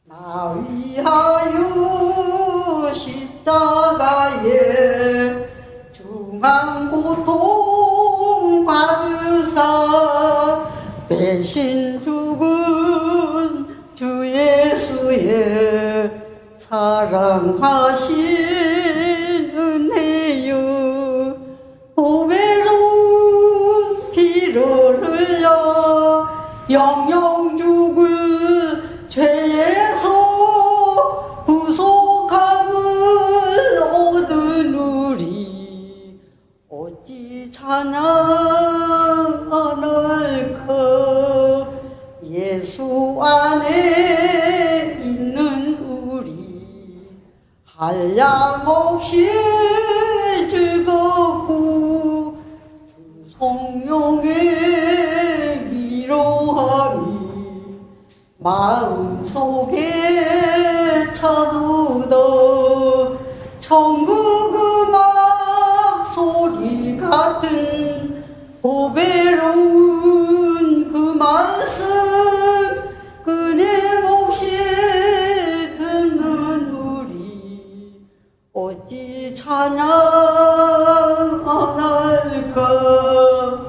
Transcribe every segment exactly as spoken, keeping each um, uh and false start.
나 위하여 십자가에 중한 고통 받으사 대신 죽은 주 예수의 사랑하신 은혜여 보배로운 피를 흘려 영영 죽을 죄에서 구속함을 얻은 우리 어찌 찬양하날까. 예수 안에 있는 우리 한량없이 즐겁고 주 성령의 위로함이 마음속에 차도다. 천국 음악 소리 같은 보배로운 그 말씀 끊임없이 듣는 우리 어찌 찬양하날까.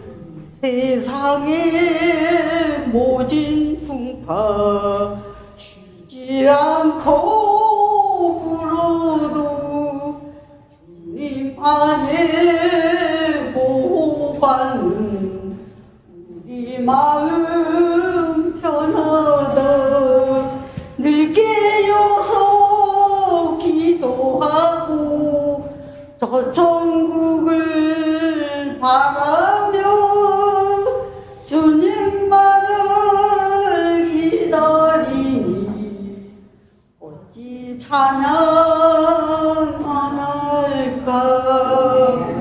세상의 모진 풍파 쉬지 않고 불어도 주님 안에 보호받는 우리 마음 편하다. 늘 깨어서 기도하고 저 천국을 바라며 주님만을 기다리니 어찌 찬양 안 할까.